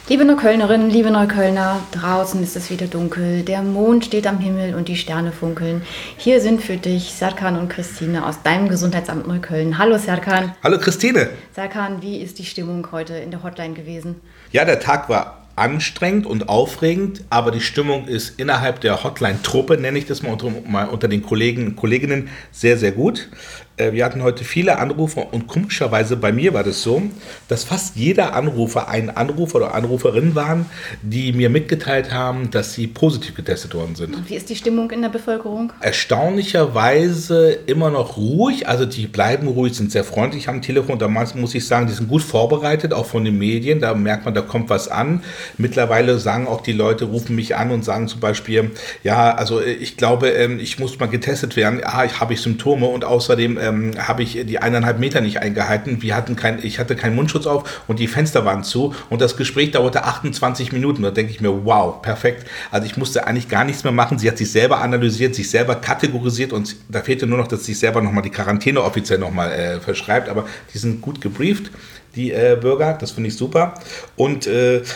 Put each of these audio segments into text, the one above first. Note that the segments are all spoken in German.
Liebe Neuköllnerinnen, liebe Neuköllner, draußen ist es wieder dunkel, der Mond steht am Himmel und die Sterne funkeln. Hier sind für dich Serkan und Christine aus deinem Gesundheitsamt Neukölln. Hallo Serkan. Hallo Christine. Serkan, wie ist die Stimmung heute in der Hotline gewesen? Ja, der Tag war anstrengend und aufregend, aber die Stimmung ist innerhalb der Hotline-Truppe, nenne ich das mal unter den Kollegen und Kolleginnen, sehr, sehr gut. Wir hatten heute viele Anrufe und komischerweise bei mir war das so, dass fast jeder Anrufer ein Anrufer oder Anruferin waren, die mir mitgeteilt haben, dass sie positiv getestet worden sind. Und wie ist die Stimmung in der Bevölkerung? Erstaunlicherweise immer noch ruhig, also die bleiben ruhig, sind sehr freundlich am Telefon. Da muss ich sagen, die sind gut vorbereitet, auch von den Medien. Da merkt man, da kommt was an. Mittlerweile sagen auch die Leute, rufen mich an und sagen zum Beispiel, ja, also ich glaube, ich muss mal getestet werden. Habe ich Symptome und außerdem habe ich die 1,5 Meter nicht eingehalten. Ich hatte keinen Mundschutz auf und die Fenster waren zu und das Gespräch dauerte 28 Minuten. Da denke ich mir, wow, perfekt. Also ich musste eigentlich gar nichts mehr machen. Sie hat sich selber analysiert, sich selber kategorisiert und da fehlte nur noch, dass sie sich selber nochmal die Quarantäne offiziell nochmal verschreibt. Aber die sind gut gebrieft, die Bürger. Das finde ich super. Und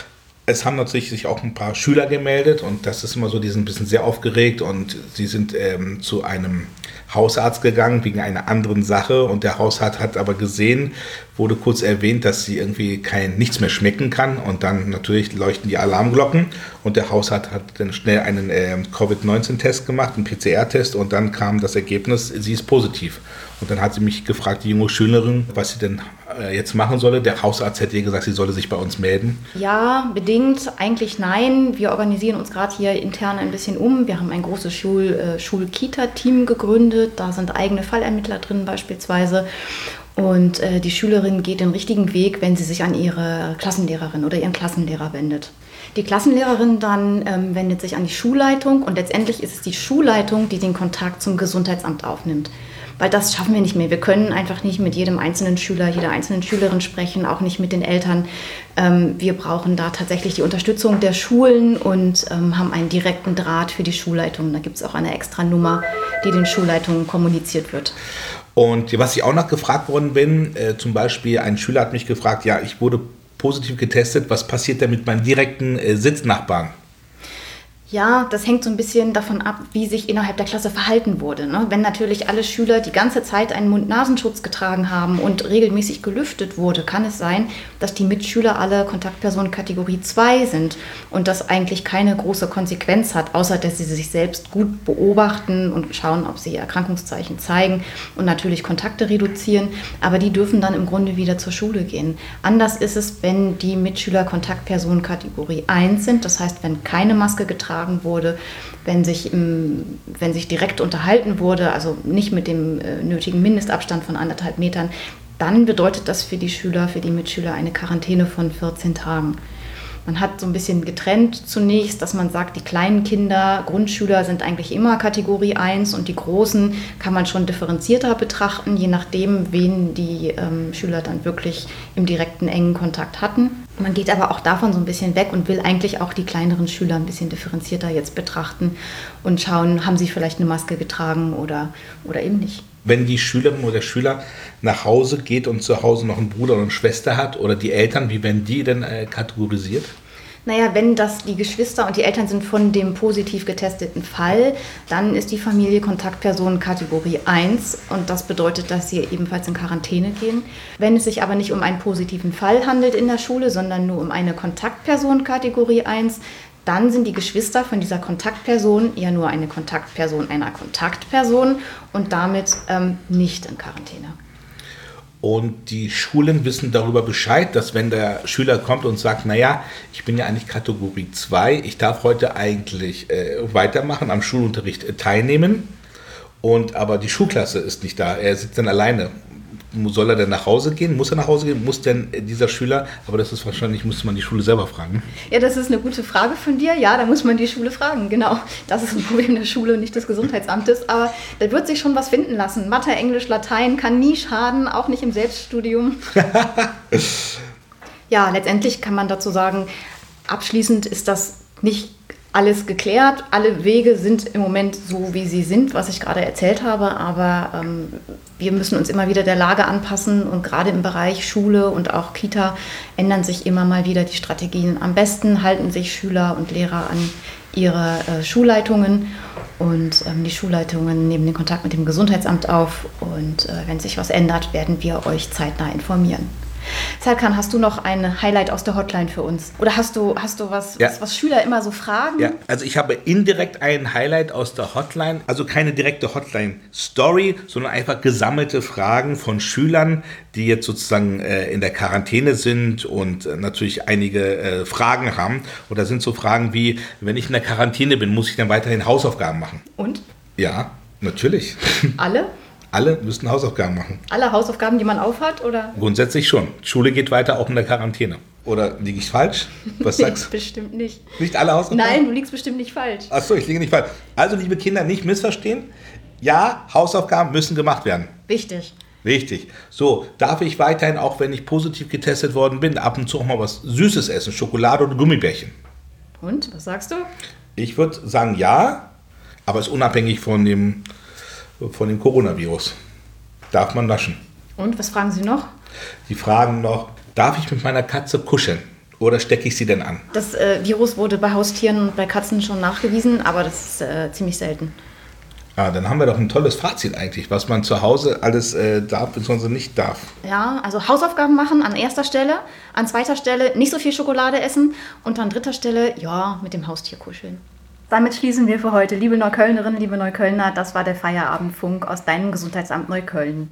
es haben natürlich sich auch ein paar Schüler gemeldet und das ist immer so, die sind ein bisschen sehr aufgeregt und sie sind zu einem Hausarzt gegangen wegen einer anderen Sache und der Hausarzt hat aber gesehen, wurde kurz erwähnt, dass sie irgendwie nichts mehr schmecken kann und dann natürlich leuchten die Alarmglocken und der Hausarzt hat dann schnell einen Covid-19-Test gemacht, einen PCR-Test und dann kam das Ergebnis, sie ist positiv. Und dann hat sie mich gefragt, die junge Schülerin, was sie denn jetzt machen solle. Der Hausarzt hätte ihr gesagt, sie solle sich bei uns melden. Ja, bedingt. Eigentlich nein. Wir organisieren uns gerade hier intern ein bisschen um. Wir haben ein großes Schul-Kita-Team gegründet. Da sind eigene Fallermittler drin beispielsweise. Und die Schülerin geht den richtigen Weg, wenn sie sich an ihre Klassenlehrerin oder ihren Klassenlehrer wendet. Die Klassenlehrerin dann wendet sich an die Schulleitung und letztendlich ist es die Schulleitung, die den Kontakt zum Gesundheitsamt aufnimmt. Weil das schaffen wir nicht mehr. Wir können einfach nicht mit jedem einzelnen Schüler, jeder einzelnen Schülerin sprechen, auch nicht mit den Eltern. Wir brauchen da tatsächlich die Unterstützung der Schulen und haben einen direkten Draht für die Schulleitung. Da gibt es auch eine extra Nummer, die den Schulleitungen kommuniziert wird. Und was ich auch noch gefragt worden bin, zum Beispiel ein Schüler hat mich gefragt, ja, ich wurde positiv getestet, was passiert denn mit meinem direkten Sitznachbarn? Ja, das hängt so ein bisschen davon ab, wie sich innerhalb der Klasse verhalten wurde. Ne? Wenn natürlich alle Schüler die ganze Zeit einen Mund-Nasenschutz getragen haben und regelmäßig gelüftet wurde, kann es sein, dass die Mitschüler alle Kontaktpersonen Kategorie 2 sind und das eigentlich keine große Konsequenz hat, außer dass sie sich selbst gut beobachten und schauen, ob sie Erkrankungszeichen zeigen und natürlich Kontakte reduzieren. Aber die dürfen dann im Grunde wieder zur Schule gehen. Anders ist es, wenn die Mitschüler Kontaktpersonen Kategorie 1 sind, das heißt, wenn keine Maske getragen wurde, wenn sich direkt unterhalten wurde, also nicht mit dem nötigen Mindestabstand von 1,5 Metern, dann bedeutet das für die Schüler, für die Mitschüler eine Quarantäne von 14 Tagen. Man hat so ein bisschen getrennt zunächst, dass man sagt, die kleinen Kinder, Grundschüler sind eigentlich immer Kategorie 1 und die großen kann man schon differenzierter betrachten, je nachdem, wen die Schüler dann wirklich im direkten engen Kontakt hatten. Man geht aber auch davon so ein bisschen weg und will eigentlich auch die kleineren Schüler ein bisschen differenzierter jetzt betrachten und schauen, haben sie vielleicht eine Maske getragen oder eben nicht. Wenn die Schülerin oder der Schüler nach Hause geht und zu Hause noch einen Bruder oder eine Schwester hat oder die Eltern, wie werden die denn kategorisiert? Naja, wenn das die Geschwister und die Eltern sind von dem positiv getesteten Fall, dann ist die Familie Kontaktperson Kategorie 1 und das bedeutet, dass sie ebenfalls in Quarantäne gehen. Wenn es sich aber nicht um einen positiven Fall handelt in der Schule, sondern nur um eine Kontaktperson Kategorie 1, dann sind die Geschwister von dieser Kontaktperson ja nur eine Kontaktperson einer Kontaktperson und damit nicht in Quarantäne. Und die Schulen wissen darüber Bescheid, dass wenn der Schüler kommt und sagt, naja, ich bin ja eigentlich Kategorie 2, ich darf heute eigentlich weitermachen, am Schulunterricht teilnehmen, aber die Schulklasse ist nicht da, er sitzt dann alleine. Soll er denn nach Hause gehen? Muss er nach Hause gehen? Muss denn dieser Schüler, aber das ist wahrscheinlich, muss man die Schule selber fragen. Ja, das ist eine gute Frage von dir. Ja, da muss man die Schule fragen, genau. Das ist ein Problem der Schule und nicht des Gesundheitsamtes. Aber da wird sich schon was finden lassen. Mathe, Englisch, Latein kann nie schaden, auch nicht im Selbststudium. Ja, letztendlich kann man dazu sagen, abschließend ist das nicht alles geklärt. Alle Wege sind im Moment so, wie sie sind, was ich gerade erzählt habe. Aber wir müssen uns immer wieder der Lage anpassen. Und gerade im Bereich Schule und auch Kita ändern sich immer mal wieder die Strategien. Am besten halten sich Schüler und Lehrer an ihre Schulleitungen. Und die Schulleitungen nehmen den Kontakt mit dem Gesundheitsamt auf. Und wenn sich was ändert, werden wir euch zeitnah informieren. Serkan, hast du noch ein Highlight aus der Hotline für uns? Oder hast du was, Ja. was Schüler immer so fragen? Ja, also ich habe indirekt ein Highlight aus der Hotline, also keine direkte Hotline-Story, sondern einfach gesammelte Fragen von Schülern, die jetzt sozusagen in der Quarantäne sind und natürlich einige Fragen haben. Und da sind so Fragen wie, wenn ich in der Quarantäne bin, muss ich dann weiterhin Hausaufgaben machen? Und? Ja, natürlich. Alle? Alle müssen Hausaufgaben machen. Alle Hausaufgaben, die man aufhat, oder? Grundsätzlich schon. Schule geht weiter, auch in der Quarantäne. Oder liege ich falsch? Was sagst du? Bestimmt nicht. Nicht alle Hausaufgaben? Nein, du liegst bestimmt nicht falsch. Achso, ich liege nicht falsch. Also, liebe Kinder, nicht missverstehen. Ja, Hausaufgaben müssen gemacht werden. Wichtig. Richtig. So, darf ich weiterhin, auch wenn ich positiv getestet worden bin, ab und zu auch mal was Süßes essen? Schokolade oder Gummibärchen? Und, was sagst du? Ich würde sagen ja, aber ist unabhängig von dem Coronavirus. Darf man naschen. Und, was fragen sie noch? Die fragen noch, darf ich mit meiner Katze kuscheln? Oder stecke ich sie denn an? Das Virus wurde bei Haustieren und bei Katzen schon nachgewiesen, aber das ist ziemlich selten. Ah, dann haben wir doch ein tolles Fazit eigentlich, was man zu Hause alles darf bzw. nicht darf. Ja, also Hausaufgaben machen an erster Stelle, an zweiter Stelle nicht so viel Schokolade essen und an dritter Stelle, ja, mit dem Haustier kuscheln. Damit schließen wir für heute. Liebe Neuköllnerinnen, liebe Neuköllner, das war der Feierabendfunk aus deinem Gesundheitsamt Neukölln.